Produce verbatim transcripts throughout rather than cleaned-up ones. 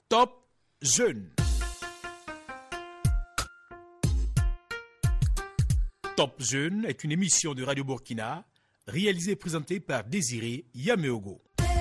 Top Jeune. Top Jeune est une émission de Radio Burkina réalisée et présentée par Désiré Yameogo.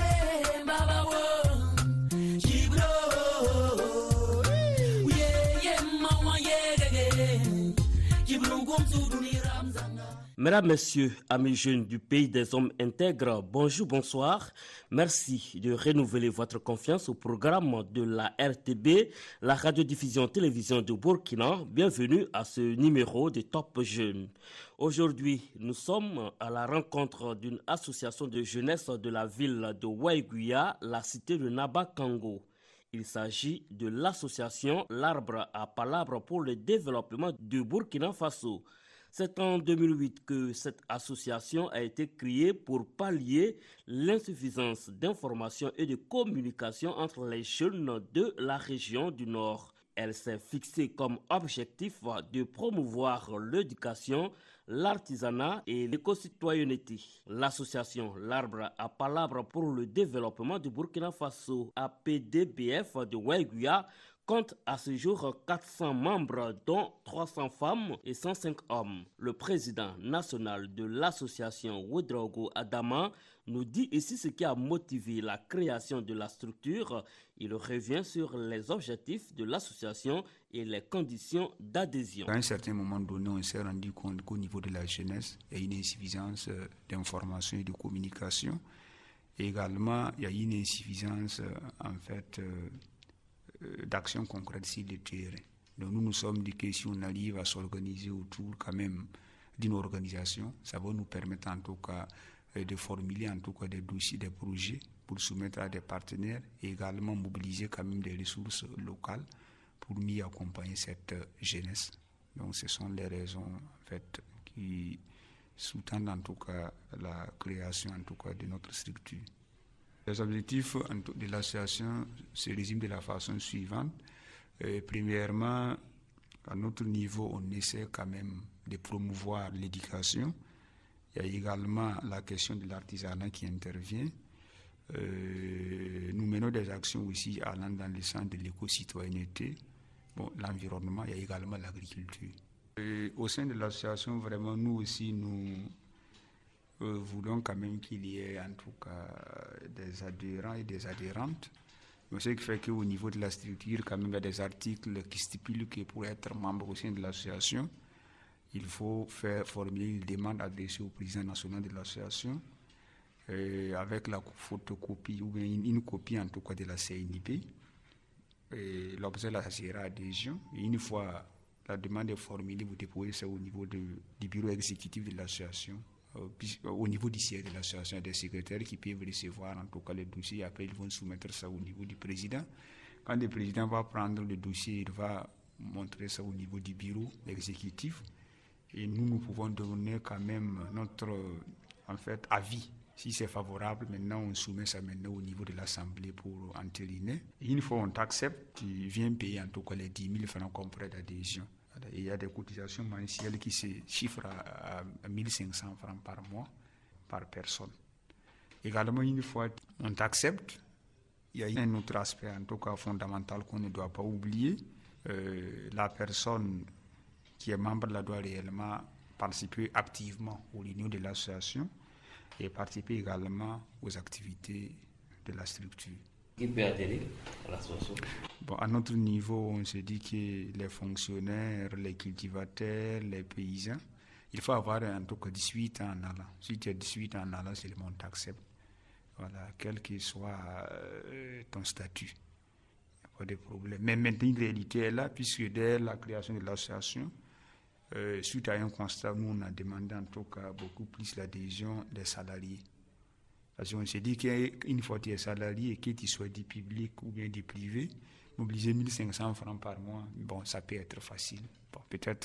Mesdames, Messieurs, amis jeunes du pays des hommes intègres, bonjour, bonsoir. Merci de renouveler votre confiance au programme de la R T B, la radiodiffusion télévision de Burkina. Bienvenue à ce numéro de Top Jeunes. Aujourd'hui, nous sommes à la rencontre d'une association de jeunesse de la ville de Waiguya, la cité de Nabakango. Il s'agit de l'association L'Arbre à Palabre pour le développement du Burkina Faso. C'est en deux mille huit que cette association a été créée pour pallier l'insuffisance d'information et de communication entre les jeunes de la région du Nord. Elle s'est fixée comme objectif de promouvoir l'éducation, l'artisanat et l'éco-citoyenneté. L'association L'Arbre à Palabre pour le développement du Burkina Faso, A P D B F de Waiguya, compte à ce jour quatre cents membres, dont trois cents femmes et cent cinq hommes. Le président national de l'association, Ouedraogo Adama, nous dit ici ce qui a motivé la création de la structure. Il revient sur les objectifs de l'association et les conditions d'adhésion. À un certain moment donné, on s'est rendu compte qu'au niveau de la jeunesse, il y a une insuffisance d'information et de communication. Et également, il y a une insuffisance, en fait, d'action concrète sur le terrain. Donc nous nous sommes dit que si on arrive à s'organiser autour quand même d'une organisation, ça va nous permettre en tout cas de formuler en tout cas des dossiers, des projets pour soumettre à des partenaires et également mobiliser quand même des ressources locales pour mieux accompagner cette jeunesse. Donc ce sont les raisons en fait qui sous-tendent en tout cas la création en tout cas de notre structure. Les objectifs de l'association se résument de la façon suivante. Euh, premièrement, à notre niveau, on essaie quand même de promouvoir l'éducation. Il y a également la question de l'artisanat qui intervient. Euh, nous menons des actions aussi allant dans le sens de l'éco-citoyenneté. Bon, l'environnement, il y a également l'agriculture. Et au sein de l'association, vraiment, nous aussi, nous Euh, voulons quand même qu'il y ait en tout cas des adhérents et des adhérentes. Donc, ce qui fait qu'au niveau de la structure, quand même, il y a des articles qui stipulent que pour être membre au sein de l'association, il faut faire formuler une demande adressée au président national de l'association euh, avec la photocopie ou bien une, une copie en tout cas de la C N I P. Et l'objet là, ça sera adhésion. Et une fois la demande est formulée, vous déposez ça au niveau de, du bureau exécutif de l'association. Au niveau du siège de l'association, il y a des secrétaires qui peuvent recevoir en tout cas les dossiers. Après, ils vont soumettre ça au niveau du président. Quand le président va prendre le dossier, il va montrer ça au niveau du bureau exécutif. Et nous, nous pouvons donner quand même notre en fait, avis. Si c'est favorable, maintenant, on soumet ça maintenant au niveau de l'Assemblée pour entériner. Et une fois on t'accepte, tu viens payer en tout cas les dix mille francs comme prêt d'adhésion. Il y a des cotisations mensuelles qui se chiffrent à, à mille cinq cents francs par mois, par personne. Également, une fois on t'accepte, il y a un autre aspect, en tout cas fondamental, qu'on ne doit pas oublier. Euh, la personne qui est membre là doit réellement participer activement aux réunions de l'association et participer également aux activités de la structure. Qui peut adhérer à l'association? Bon, à notre niveau, on se dit que les fonctionnaires, les cultivateurs, les paysans, il faut avoir en tout cas dix-huit ans en allant. Si tu as dix-huit ans en allant, c'est le monde t'accepte. Voilà, quel que soit euh, ton statut. Il n'y a pas de problème. Mais maintenant, une réalité est là, puisque dès la création de l'association, euh, suite à un constat, nous, on a demandé en tout cas beaucoup plus l'adhésion des salariés. Parce qu'on s'est dit qu'une fois que tu es salarié et que tu sois du public ou bien du privé, mobiliser mille cinq cents francs par mois, bon, ça peut être facile. Bon, peut-être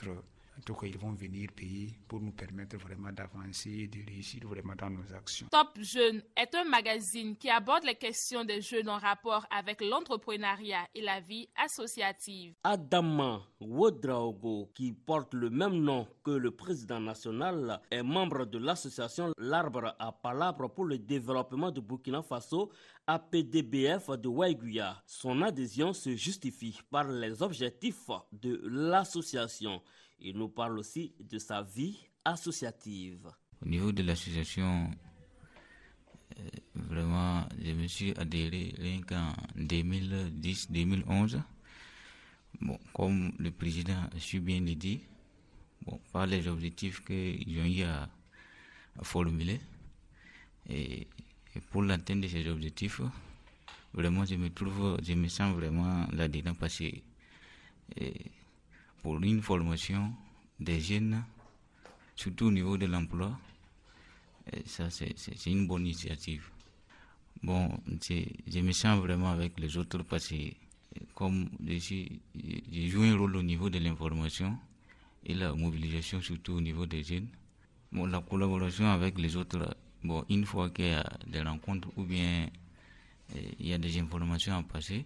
En tout cas, ils vont venir payer pour nous permettre vraiment d'avancer et de réussir vraiment dans nos actions. Top Jeune est un magazine qui aborde les questions des jeunes en rapport avec l'entrepreneuriat et la vie associative. Adama Ouedraogo, qui porte le même nom que le président national, est membre de l'association L'Arbre à Palabre pour le développement de Burkina Faso, A P D B F de Waiguya. Son adhésion se justifie par les objectifs de l'association. Il nous parle aussi de sa vie associative. Au niveau de l'association, euh, vraiment, je me suis adhéré rien qu'en deux mille dix deux mille onze. Bon, comme le président a su bien le dire, bon, par les objectifs qu'ils ont eu à, à formuler. Et, et pour l'atteinte de ces objectifs, vraiment, je me trouve, je me sens vraiment là-dedans passé. Pour une formation des jeunes, surtout au niveau de l'emploi, ça c'est, c'est, c'est une bonne initiative. Bon, je me sens vraiment avec les autres parce que comme je, suis, je joue un rôle au niveau de l'information et la mobilisation surtout au niveau des jeunes. Bon, la collaboration avec les autres, bon, une fois qu'il y a des rencontres ou bien il y a des informations à passer,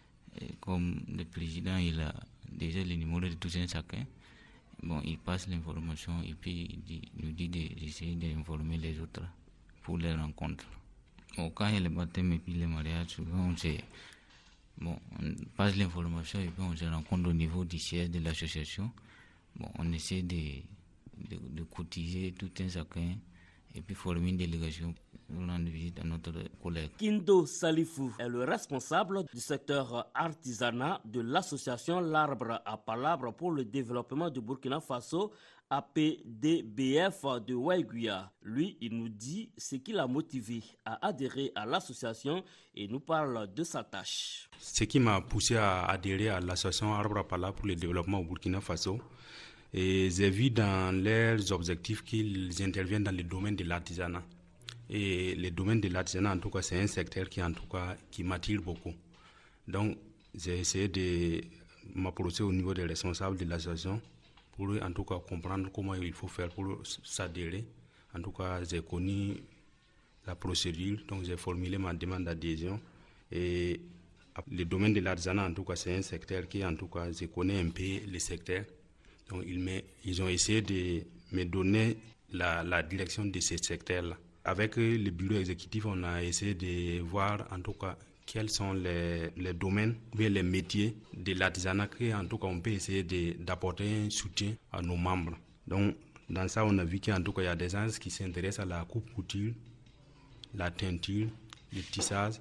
comme le président il a déjà le numéro de tous un chacun, bon, il passe l'information et puis il dit, nous dit d'essayer d'informer les autres pour les rencontres. Bon, quand il y a le baptême et puis le mariage, souvent on, sait, bon, on passe l'information et puis on se rencontre au niveau du siège de l'association. Bon, on essaie de, de, de cotiser tout un chacun et puis former une délégation pour rendre visite à notre collègue. Kindo Salifou est le responsable du secteur artisanat de l'association L'Arbre à Palabre pour le développement du Burkina Faso, A P D B F de Waiguya. Lui, il nous dit ce qui l'a motivé à adhérer à l'association et nous parle de sa tâche. Ce qui m'a poussé à adhérer à l'association Arbre à Palabre pour le développement au Burkina Faso, et j'ai vu dans leurs objectifs qu'ils interviennent dans le domaine de l'artisanat. Et le domaine de l'artisanat, en tout cas, c'est un secteur qui, en tout cas, qui m'attire beaucoup. Donc, j'ai essayé de m'approcher au niveau des responsables de l'association pour, en tout cas, comprendre comment il faut faire pour s'adhérer. En tout cas, j'ai connu la procédure, donc j'ai formulé ma demande d'adhésion. Et le domaine de l'artisanat, en tout cas, c'est un secteur qui, en tout cas, je connais un peu le secteur. Donc, ils, ils ont essayé de me donner la, la direction de ce secteur-là. Avec le bureau exécutif, on a essayé de voir en tout cas quels sont les, les domaines ou bien les métiers de l'artisanat qu'en tout cas on peut essayer de, d'apporter un soutien à nos membres. Donc dans ça, on a vu qu'en tout cas il y a des gens qui s'intéressent à la coupe-couture, la teinture, le tissage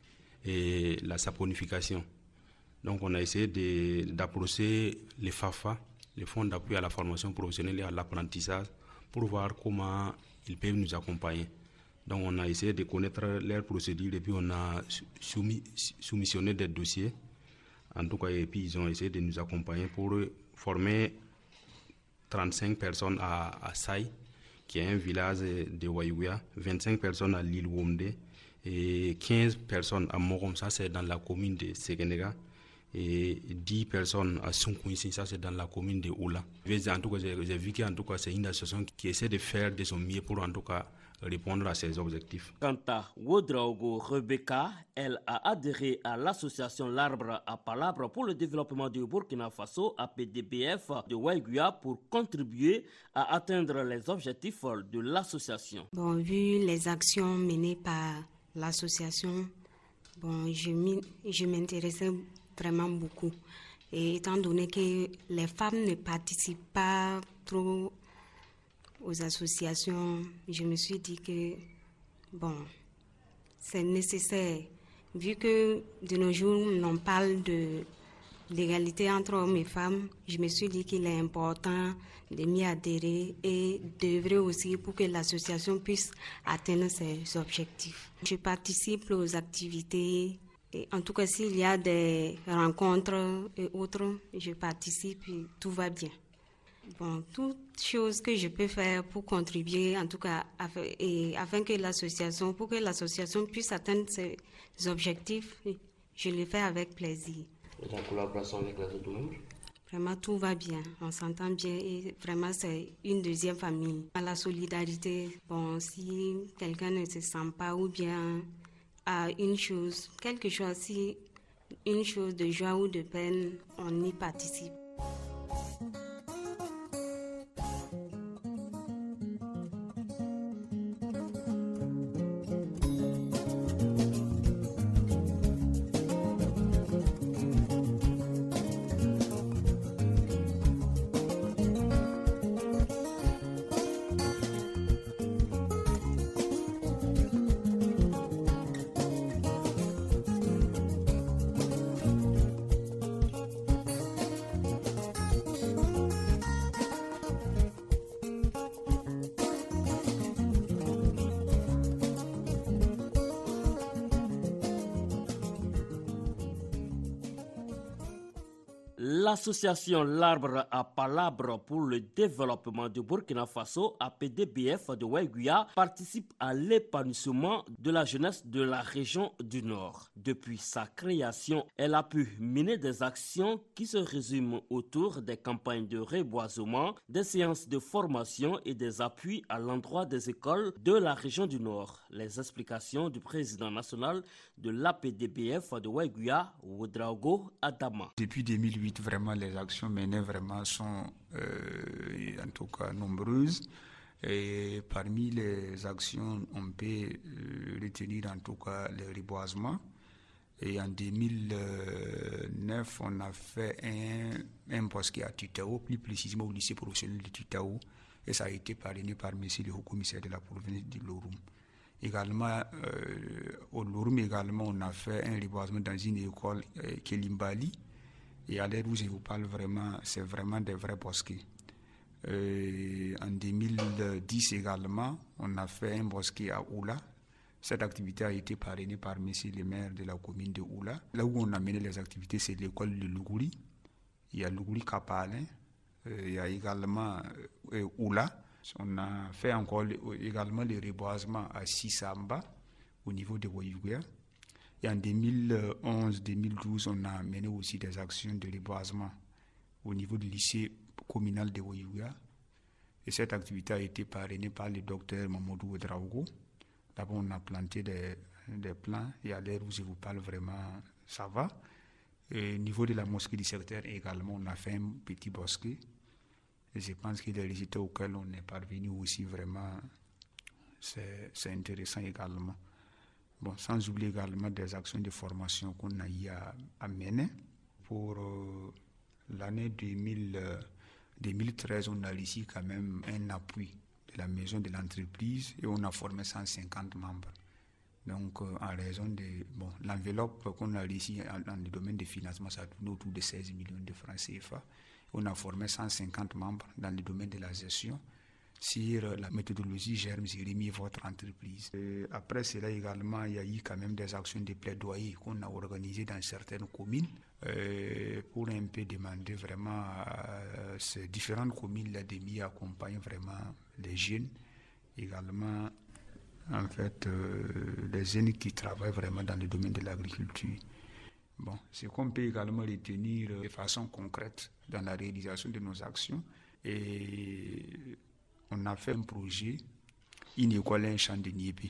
et la saponification. Donc on a essayé de, d'approcher les FAFA, les fonds d'appui à la formation professionnelle et à l'apprentissage, pour voir comment ils peuvent nous accompagner. Donc on a essayé de connaître leurs procédures et puis on a soumis, soumissionné des dossiers. En tout cas, et puis ils ont essayé de nous accompagner pour former trente-cinq personnes à, à Saï, qui est un village de Waiguya, vingt-cinq personnes à l'île Womde et quinze personnes à Morom, ça c'est dans la commune de Séguénéga, et dix personnes à Sonkouissi, ça c'est dans la commune de Oula. En tout cas, j'ai vu qu'en tout cas c'est une association qui essaie de faire de son mieux pour en tout cas répondre à ses objectifs. Quant à Ouedraogo Rebecca, elle a adhéré à l'association L'Arbre à Palabre pour le développement du Burkina Faso, A P D B F de Waiguya, pour contribuer à atteindre les objectifs de l'association. Bon, vu les actions menées par l'association, bon, je, je m'intéressais vraiment beaucoup. Et étant donné que les femmes ne participent pas trop aux associations, je me suis dit que, bon, c'est nécessaire. Vu que de nos jours, on parle de l'égalité entre hommes et femmes, je me suis dit qu'il est important de m'y adhérer et d'œuvrer aussi pour que l'association puisse atteindre ses objectifs. Je participe aux activités. Et en tout cas, s'il y a des rencontres et autres, je participe et tout va bien. Bon, toute chose que je peux faire pour contribuer, en tout cas, afin, et afin que l'association, pour que l'association puisse atteindre ses objectifs, je le fais avec plaisir. Et la collaboration avec les autres membres? Vraiment, tout va bien, on s'entend bien et vraiment, c'est une deuxième famille. La solidarité, bon, si quelqu'un ne se sent pas ou bien a une chose, quelque chose, si une chose de joie ou de peine, on y participe. L'association L'Arbre à Palabre pour le développement de Burkina Faso, A P D B F de Waiguia, participe à l'épanouissement de la jeunesse de la région du Nord. Depuis sa création, elle a pu mener des actions qui se résument autour des campagnes de reboisement, des séances de formation et des appuis à l'endroit des écoles de la région du Nord. Les explications du président national de l'A P D B F de Waiguia, Ouedraogo Adama. Depuis deux mille huit, vraiment, les actions menées vraiment sont euh, en tout cas nombreuses. Et parmi les actions, on peut euh, retenir en tout cas le reboisement. Et en deux mille neuf, on a fait un, un bosquet à Tutao, plus précisément au lycée professionnel de Tutao. Et ça a été parrainé par M. le haut-commissaire de la province de Loroum. Également, euh, au Loroum, également, on a fait un reboisement dans une école euh, Kelimbali. Et à l'heure où je vous parle vraiment, c'est vraiment des vrais bosquets. Euh, en deux mille dix également, on a fait un bosquet à Oula. Cette activité a été parrainée par M. le maire de la commune de Oula. Là où on a mené les activités, c'est l'école de Lougouri. Il y a Lougouri Kapalin. Euh, il y a également euh, Oula. On a fait encore également le reboisement à Sissamba, au niveau de Waiguia. Et en deux mille onze deux mille douze, on a mené aussi des actions de reboisement au niveau du lycée communal de Waiguia. Et cette activité a été parrainée par le docteur Mamadou Ouedraogo. D'abord, on a planté des, des plants et à l'heure où je vous parle vraiment, ça va. Et au niveau de la mosquée du secteur également, on a fait un petit bosquet. Et je pense que les résultats auxquels on est parvenu aussi vraiment, c'est, c'est intéressant également. Bon, sans oublier également des actions de formation qu'on a eu à, à mener. Pour euh, l'année deux mille, euh, deux mille treize, on a réussi quand même un appui de la maison de l'entreprise et on a formé cent cinquante membres. Donc, euh, en raison de bon, l'enveloppe qu'on a réussi dans le domaine des financements, ça tourne autour de seize millions de francs C F A. On a formé cent cinquante membres dans le domaine de la gestion sur la méthodologie Germe Jérémie, votre entreprise. Et après cela également, il y a eu quand même des actions de plaidoyer qu'on a organisées dans certaines communes euh, pour un peu demander vraiment à ces différentes communes-là de mieux accompagner vraiment les jeunes, également en fait euh, les jeunes qui travaillent vraiment dans le domaine de l'agriculture. Bon, ce qu'on peut également retenir de façon concrète dans la réalisation de nos actions. Et on a fait un projet, une école, un champ de Niébé.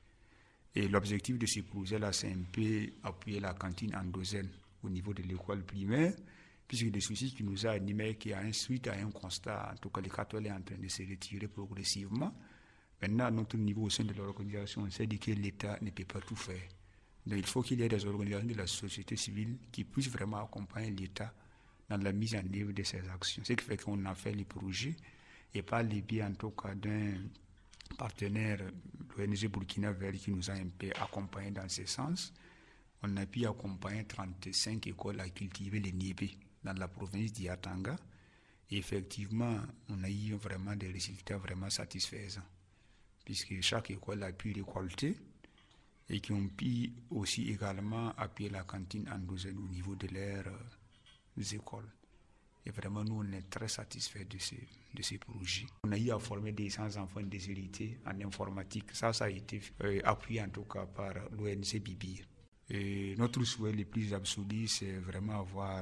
Et l'objectif de ce projet-là, c'est un peu appuyer la cantine endogène au niveau de l'école primaire, puisque le souci qui nous a animés, qui a suite à un constat, en tout cas le catholique est en train de se retirer progressivement. Maintenant, à notre niveau au sein de l'organisation, on s'est dit que l'État ne peut pas tout faire. Donc il faut qu'il y ait des organisations de la société civile qui puissent vraiment accompagner l'État dans la mise en œuvre de ces actions. Ce qui fait qu'on a fait les projets et par le biais en tout cas d'un partenaire, l'O N G Burkina Vert, qui nous a un peu accompagnés dans ce sens. On a pu accompagner trente-cinq écoles à cultiver les niébés dans la province d'Iatanga. Et effectivement, on a eu vraiment des résultats vraiment satisfaisants, puisque chaque école a pu récolter et qui ont pu aussi également appuyer la cantine endogène au niveau de leurs euh, écoles. Et vraiment, nous, on est très satisfaits de ces, de ces projets. On a eu à former des cent enfants déshérités en informatique. Ça, ça a été euh, appuyé en tout cas par l'O N G Bibir. Et notre souhait le plus absolu, c'est vraiment avoir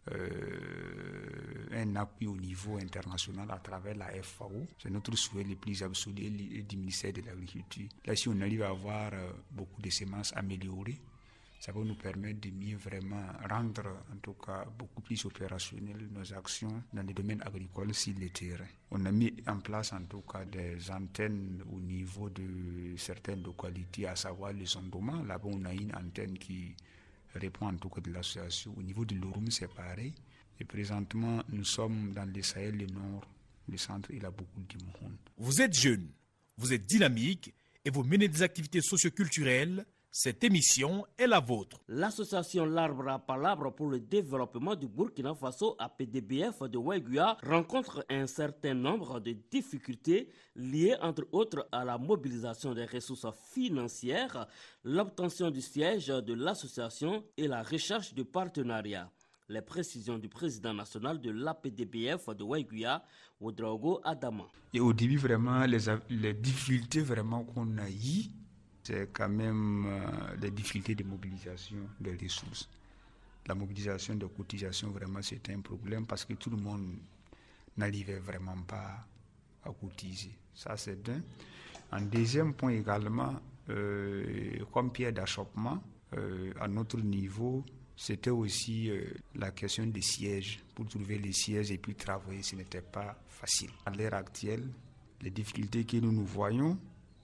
euh, un appui au niveau international à travers la F A O. C'est notre souhait le plus absolu du ministère de l'Agriculture. Là, si on arrive à avoir euh, beaucoup de semences améliorées, ça va nous permettre de mieux vraiment rendre, en tout cas, beaucoup plus opérationnelles nos actions dans les domaines agricoles sur le terrain. On a mis en place, en tout cas, des antennes au niveau de certaines localités, à savoir les Ondomans. Là-bas, on a une antenne qui répond en tout cas de l'association. Au niveau de l'Orum, c'est pareil. Et présentement, nous sommes dans le Sahel, le Nord, le centre, il a beaucoup de monde. Vous êtes jeune, vous êtes dynamique et vous menez des activités socioculturelles. Cette émission est la vôtre. L'association L'Arbre à Palabre pour le développement du Burkina Faso, A P D B F de Ouéguia, rencontre un certain nombre de difficultés liées entre autres à la mobilisation des ressources financières, l'obtention du siège de l'association et la recherche de partenariats. Les précisions du président national de l'A P D B F de Ouéguia, Ouedraogo Adama. Et au début, vraiment, les, les difficultés vraiment qu'on a eues, c'est quand même euh, les difficultés de mobilisation des ressources. La mobilisation de cotisations, vraiment, c'était un problème parce que tout le monde n'arrivait vraiment pas à cotiser. Ça, c'est d'un. En deuxième point également, euh, comme pierre d'achoppement, euh, à notre niveau, c'était aussi euh, la question des sièges. Pour trouver les sièges et puis travailler, ce n'était pas facile. À l'heure actuelle, les difficultés que nous nous voyons,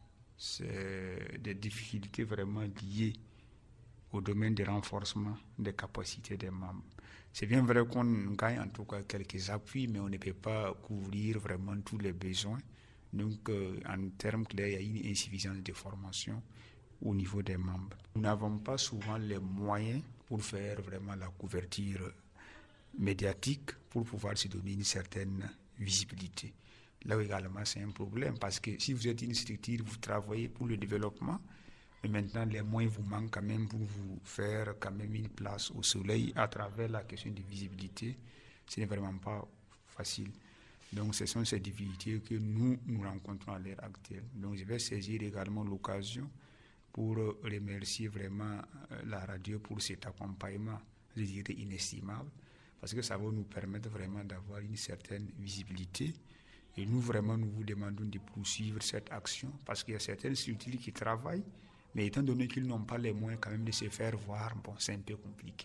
c'est des difficultés vraiment liées au domaine du renforcement des capacités des membres. C'est bien vrai qu'on gagne en tout cas quelques appuis, mais on ne peut pas couvrir vraiment tous les besoins. Donc, euh, en termes clairs, il y a une insuffisance de formation au niveau des membres. Nous n'avons pas souvent les moyens pour faire vraiment la couverture médiatique pour pouvoir se donner une certaine visibilité. Là également, c'est un problème parce que si vous êtes une structure, vous travaillez pour le développement, mais maintenant les moyens vous manquent quand même pour vous faire quand même une place au soleil à travers la question de visibilité. Ce n'est vraiment pas facile. Donc ce sont ces difficultés que nous, nous rencontrons à l'heure actuelle. Donc je vais saisir également l'occasion pour remercier vraiment la radio pour cet accompagnement, je dirais inestimable, parce que ça va nous permettre vraiment d'avoir une certaine visibilité. Et nous, vraiment, nous vous demandons de poursuivre cette action parce qu'il y a certaines structures qui travaillent, mais étant donné qu'ils n'ont pas les moyens quand même de se faire voir, bon, c'est un peu compliqué.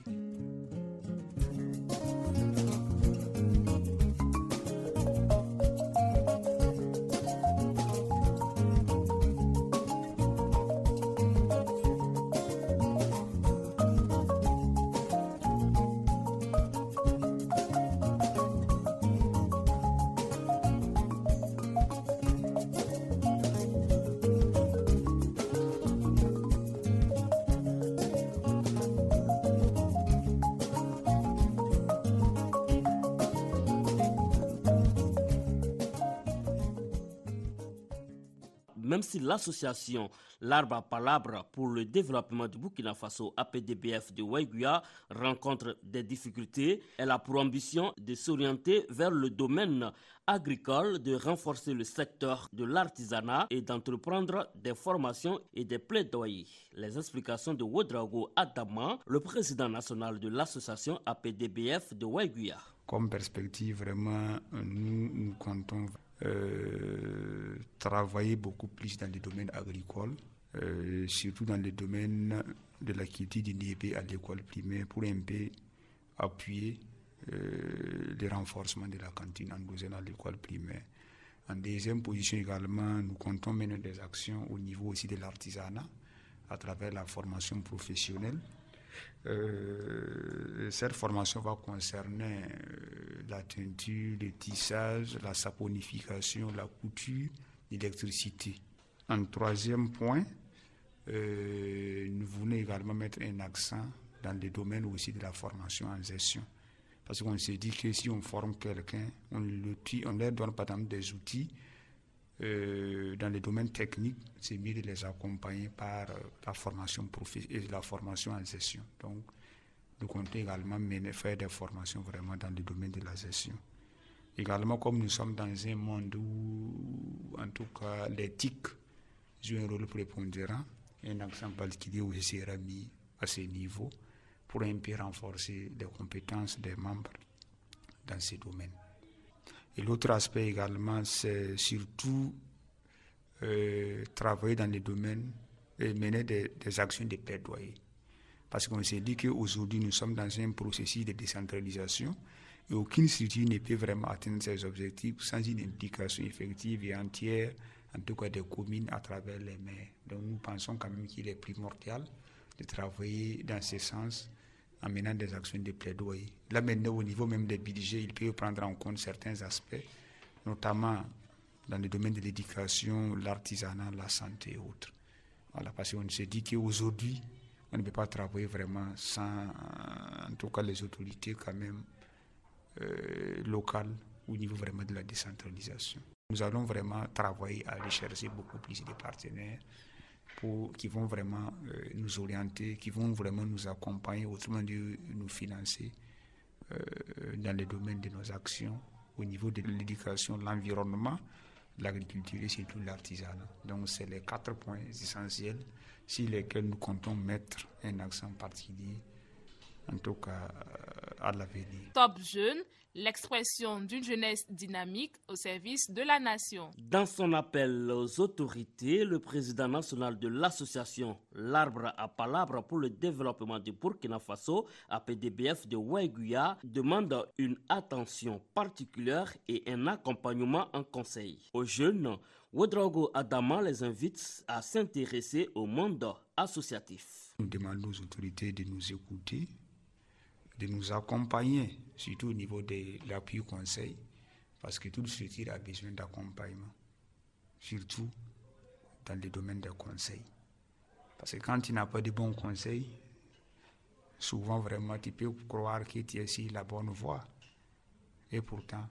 Même si l'association L'Arbre à Palabre pour le développement du Burkina Faso, A P D B F de Ouéguia, rencontre des difficultés, elle a pour ambition de s'orienter vers le domaine agricole, de renforcer le secteur de l'artisanat et d'entreprendre des formations et des plaidoyers. Les explications de Ouedraogo Adama, le président national de l'association A P D B F de Ouéguia. Comme perspective, vraiment, nous, nous comptons Euh, travailler beaucoup plus dans le domaine agricole, euh, surtout dans le domaine de l'activité du N I E P à l'école primaire pour un peu appuyer euh, le renforcement de la cantine endogène à l'école primaire. En deuxième position également, nous comptons mener des actions au niveau aussi de l'artisanat à travers la formation professionnelle. Euh, cette formation va concerner euh, la teinture, le tissage, la saponification, la couture, l'électricité. En troisième point, euh, nous voulons également mettre un accent dans le domaine aussi de la formation en gestion. Parce qu'on s'est dit que si on forme quelqu'un, on ne leur donne pas des outils Euh, dans les domaines techniques, c'est mieux de les accompagner par euh, la formation profi- et la formation en gestion. Donc, nous comptons également mener, faire des formations vraiment dans le domaine de la gestion. Également, comme nous sommes dans un monde où, en tout cas, l'éthique joue un rôle prépondérant, un accent particulier aussi sera mis à ce niveau pour un peu renforcer les compétences des membres dans ces domaines. Et l'autre aspect également, c'est surtout euh, travailler dans les domaines et mener des, des actions de plaidoyer. Parce qu'on s'est dit qu'aujourd'hui, nous sommes dans un processus de décentralisation et aucune structure ne peut vraiment atteindre ses objectifs sans une implication effective et entière, en tout cas des communes à travers les maires. Donc nous pensons quand même qu'il est primordial de travailler dans ce sens en menant des actions de plaidoyer. Là maintenant, au niveau même des budgets, il peut prendre en compte certains aspects, notamment dans le domaine de l'éducation, l'artisanat, la santé et autres. Voilà, parce qu'on s'est dit qu'aujourd'hui, on ne peut pas travailler vraiment sans, en tout cas, les autorités quand même euh, locales au niveau vraiment de la décentralisation. Nous allons vraiment travailler à rechercher beaucoup plus de partenaires pour, qui vont vraiment euh, nous orienter, qui vont vraiment nous accompagner, autrement dit nous financer euh, dans le domaine de nos actions au niveau de l'éducation, l'environnement, l'agriculture et surtout l'artisanat. Donc c'est les quatre points essentiels sur lesquels nous comptons mettre un accent particulier, en tout cas à l'avenir. Top Jeune, l'expression d'une jeunesse dynamique au service de la nation. Dans son appel aux autorités, le président national de l'association L'Arbre à Palabre pour le développement du Burkina Faso, A P D B F de Waiguya, demande une attention particulière et un accompagnement en conseil. Aux jeunes, Ouedraogo Adama les invite à s'intéresser au monde associatif. Nous demandons aux autorités de nous écouter, de nous accompagner, surtout au niveau de l'appui conseil, parce que toute structure a besoin d'accompagnement, surtout dans le domaine des conseils. Parce que quand tu n'as pas de bons conseils, souvent vraiment tu peux croire que tu es sur la bonne voie. Et pourtant,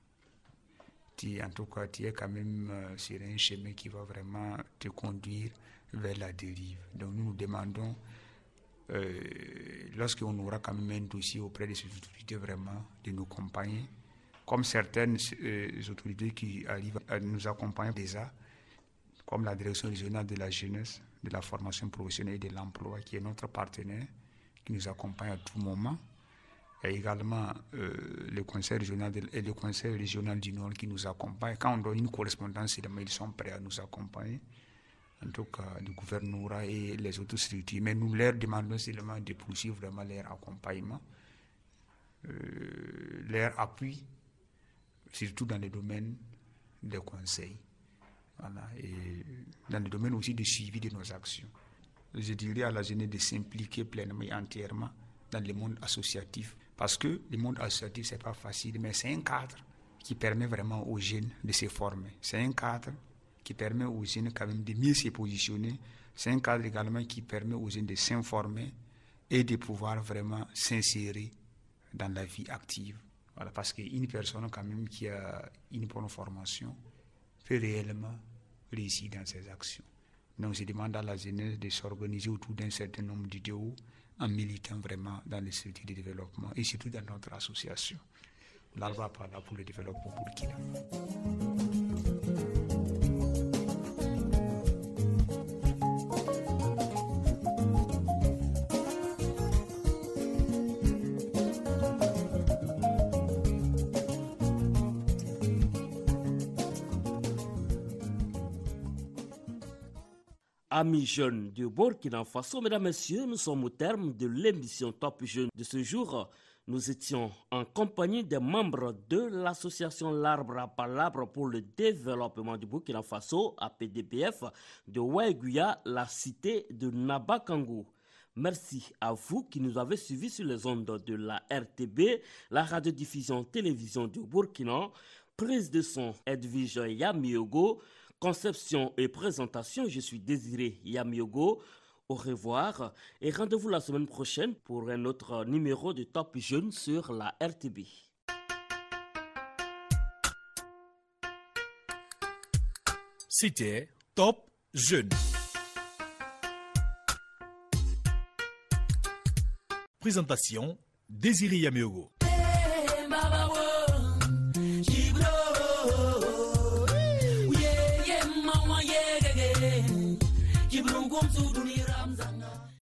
tu, en tout cas, tu es quand même euh, sur un chemin qui va vraiment te conduire vers la dérive. Donc nous nous demandons, Euh, lorsqu'on aura quand même un dossier auprès de ces autorités, vraiment de nous accompagner, comme certaines euh, autorités qui arrivent à nous accompagner déjà, comme la direction régionale de la jeunesse, de la formation professionnelle et de l'emploi, qui est notre partenaire, qui nous accompagne à tout moment, et également euh, le conseil régional de, et le conseil régional du Nord qui nous accompagne. Quand on donne une correspondance, ils sont prêts à nous accompagner, en tout cas du gouvernorat et les autres structures. Mais nous leur demandons seulement de poursuivre vraiment leur accompagnement, euh, leur appui, surtout dans le domaine des conseils. Voilà, et dans le domaine aussi de suivi de nos actions. Je dirais à la jeunesse de s'impliquer pleinement et entièrement dans le monde associatif. Parce que le monde associatif, ce n'est pas facile, mais c'est un cadre qui permet vraiment aux jeunes de se former. C'est un cadre qui permet aux jeunes quand même de mieux se positionner. C'est un cadre également qui permet aux jeunes de s'informer et de pouvoir vraiment s'insérer dans la vie active. Voilà, parce qu'une personne quand même qui a une bonne formation peut réellement réussir dans ses actions. Donc je demande à la jeunesse de s'organiser autour d'un certain nombre d'idéaux en militant vraiment dans les structures de développement et surtout dans notre association. L'Arbre à Palabre pour le développement Burkina. Amis jeunes du Burkina Faso, mesdames, messieurs, nous sommes au terme de l'émission Top Jeunes de ce jour. Nous étions en compagnie des membres de l'association L'Arbre à Palabre pour le développement du Burkina Faso, A P D B F, de Waiguya, la cité de Nabakangou. Merci à vous qui nous avez suivis sur les ondes de la R T B, la radiodiffusion télévision du Burkina. Prise de son, Edwige Yamiogo. Conception et présentation, je suis Désiré Yamiogo. Au revoir et rendez-vous la semaine prochaine pour un autre numéro de Top Jeunes sur la R T B. C'était Top Jeunes. Présentation, Désiré Yamiogo. Come to